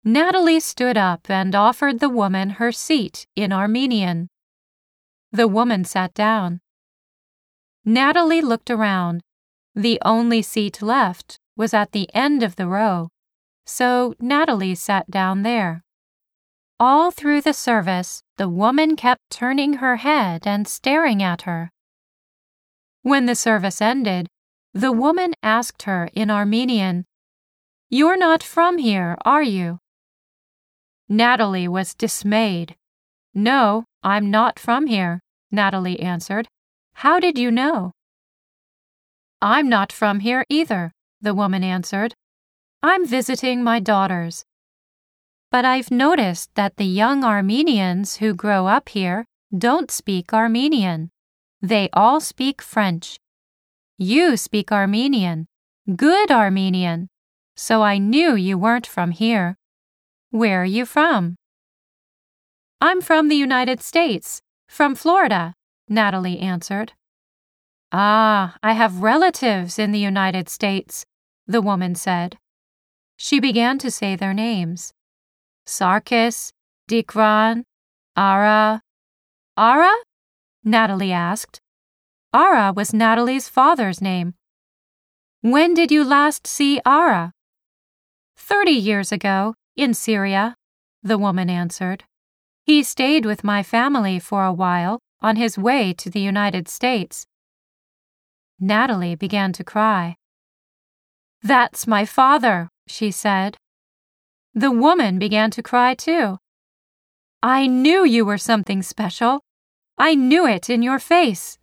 Natalie stood up and offered the woman her seat in Armenian. The woman sat down. Natalie looked around. The only seat left was at the end of the row, so Natalie sat down there. All through the service, the woman kept turning her head and staring at her. When the service ended, the woman asked her in Armenian, "You're not from here, are you?" Natalie was dismayed. "No, I'm not from here," Natalie answered. "How did you know?" "I'm not from here either," the woman answered. "I'm visiting my daughters. But I've noticed that the young Armenians who grow up here don't speak Armenian. They all speak French. You speak Armenian, good Armenian, so I knew you weren't from here. Where are you from?" "I'm from the United States, from Florida," Natalie answered. "Ah, I have relatives in the United States," the woman said. She began to say their names. "Sarkis, Dikran, Ara." "Ara?" Natalie asked. Ara was Natalie's father's name. "When did you last see Ara?" 30 years ago, in Syria," the woman answered. "He stayed with my family for a while on his way to the United States." Natalie began to cry. "That's my father," she said. The woman began to cry too. "I knew you were something special. I knew it in your face,"